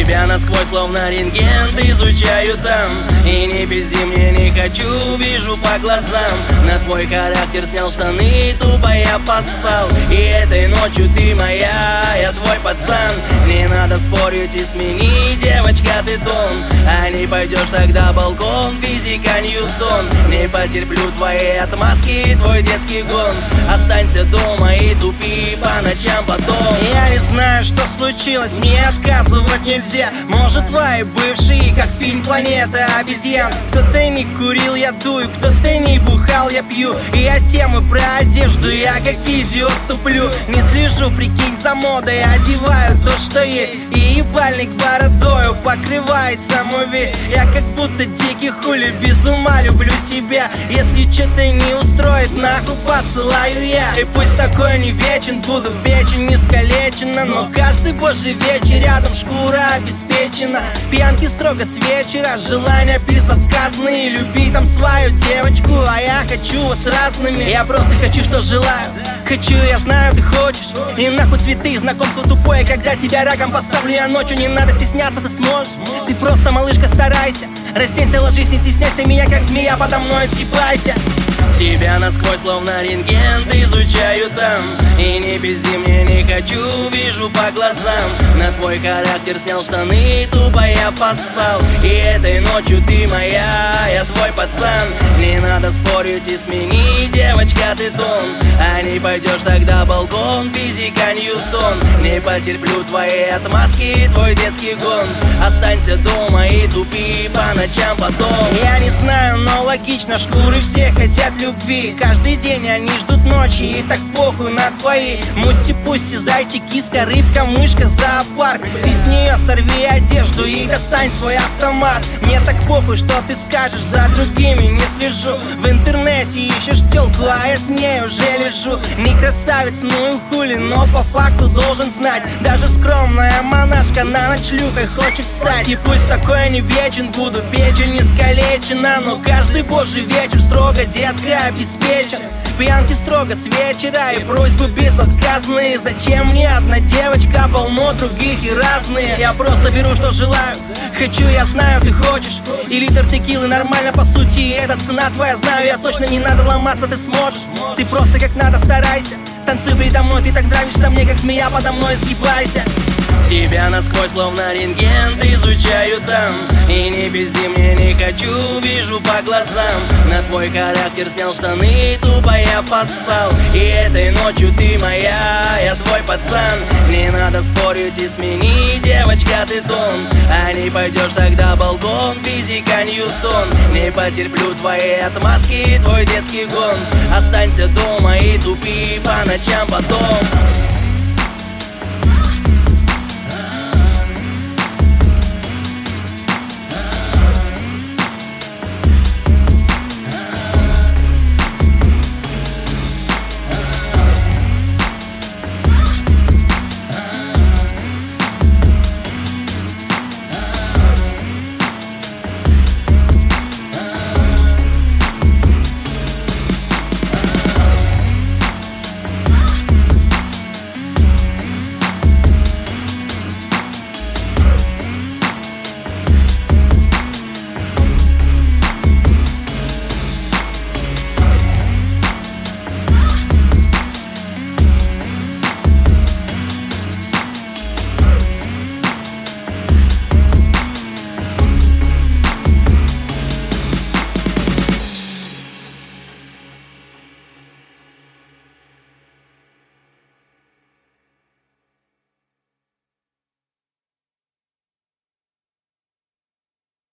Тебя насквозь словно рентген изучаю там. И не пизди, мне не хочу, вижу по глазам. На твой характер снял штаны, тупо я поссал. И этой ночью ты моя, я твой пацан. Не надо спорить и смени, девочка, ты тон. А не пойдешь тогда балкон, физика Ньютон. Не потерплю твоей отмазки, твой детский гон. Останься дома и тупи по ночам потом. Я не знаю, что случилось, мне отказывать нельзя. Может, твои бывшие, как фильм «Планета обезьян». Кто-то не курил, я дую, кто-то не бухал, я пью. И от темы про одежду я как идиот туплю. Не слежу, прикинь, за модой, одеваю то, что есть. И ебальник бородою покрывает саму весь. Я как будто дикий хули, без ума люблю себя. Если что-то не устроит, нахуй посылаю я. И пусть такой не вечен, буду печень искалечена. Но каждый божий вечер рядом шкура обеспечена. Пьянки строго с вечера, желания безотказные. Любить там свою девочку, а я хочу вас разными. Я просто хочу, что желаю. Хочу, я знаю, ты хочешь. И нахуй цветы, знакомство тупое. Когда тебя раком поставлю я ночью, не надо стесняться, ты сможешь. Ты просто, малышка, старайся. Разденься, ложись, не стесняйся меня, как змея, подо мной сгибайся. Тебя насквозь словно рентген изучаю там. И не пизди, мне не хочу, вижу по глазам. На твой характер снял штаны, тупо я поссал. И этой ночью ты моя, я твой пацан. Не надо спорить и смени, девочка, ты тон. А не пойдешь тогда балкон, физика Ньютон. Не потерплю твоей отмазки, твой детский гон. Останься дома и тупи по ночам потом. Я не знаю, но логично, шкуры все хотят любви. Каждый день они ждут ночи, и так похуй на твои. Муси-пуси, зайчик, киска, рыбка, мышка, зоопарк. Ты с нее сорви одежду и достань свой автомат. Мне так похуй, что ты скажешь, за другими не слежу. В интернете ищешь тёлку, а я с ней уже лежу. Не красавец, ну и хули, но по факту должен знать. Даже скромная монашка на ночь шлюхой хочет стать. И пусть такой не вечен, буду печень искалечена. Но каждый божий вечер строго, детка, обеспечен. Пьянки строго с вечера и просьбы безотказные. Зачем мне одна девочка, полно других и разные. Я просто беру, что желаю. Хочу, я знаю, ты хочешь. И литр текилы нормально по сути. И эта цена твоя, знаю я точно, не надо ломаться, ты сможешь. Ты просто как надо старайся. Танцуй передо мной, ты так нравишься мне, как змея, подо мной сгибайся. Тебя насквозь словно рентген изучаю там. И не пизди, мне не хочу, вижу по глазам. На твой характер снял штаны, тупо я поссал. И этой ночью ты моя, я твой пацан. Не надо спорить и смени, девочка, ты тон. А не пойдешь тогда балкон, физика Ньютон. Не потерплю твоей отмазки, твой детский гон. Останься дома и тупи по ночам потом.